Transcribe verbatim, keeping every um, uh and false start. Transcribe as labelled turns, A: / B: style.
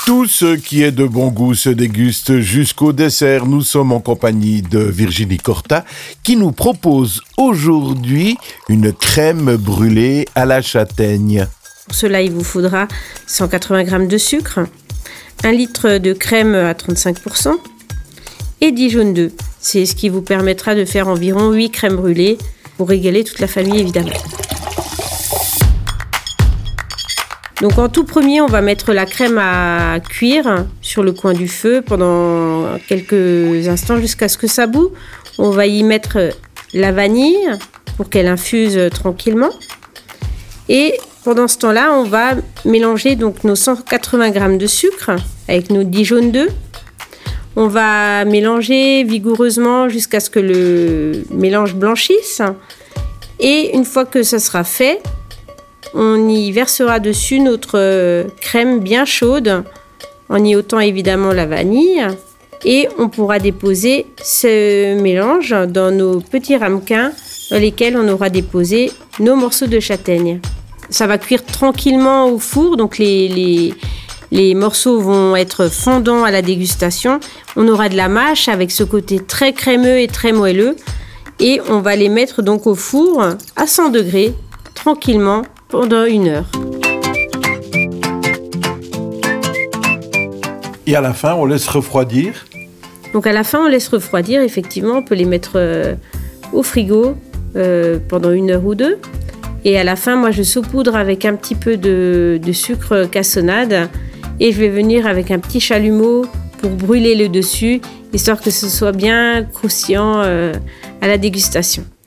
A: Tout ce qui est de bon goût se déguste jusqu'au dessert. Nous sommes en compagnie de Virginie Corta qui nous propose aujourd'hui une crème brûlée à la châtaigne.
B: Pour cela, il vous faudra cent quatre-vingts grammes de sucre, un litre de crème à trente-cinq pour cent et dix jaunes d'œufs. C'est ce qui vous permettra de faire environ huit crèmes brûlées pour régaler toute la famille évidemment. Donc en tout premier, on va mettre la crème à cuire sur le coin du feu pendant quelques instants jusqu'à ce que ça bout. On va y mettre la vanille pour qu'elle infuse tranquillement. Et pendant ce temps-là, on va mélanger donc nos cent quatre-vingts grammes de sucre avec nos dix jaunes d'œufs. On va mélanger vigoureusement jusqu'à ce que le mélange blanchisse. Et une fois que ça sera fait, on y versera dessus notre crème bien chaude, en y ôtant évidemment la vanille. Et on pourra déposer ce mélange dans nos petits ramequins dans lesquels on aura déposé nos morceaux de châtaigne. Ça va cuire tranquillement au four, donc les, les, les morceaux vont être fondants à la dégustation. On aura de la mâche avec ce côté très crémeux et très moelleux. Et on va les mettre donc au four à cent degrés, tranquillement, pendant une heure.
A: Et à la fin, on laisse refroidir.
B: Donc à la fin, on laisse refroidir. Effectivement, on peut les mettre euh, au frigo euh, pendant une heure ou deux. Et à la fin, moi, je saupoudre avec un petit peu de, de sucre cassonade. Et je vais venir avec un petit chalumeau pour brûler le dessus, histoire que ce soit bien croustillant euh, à la dégustation.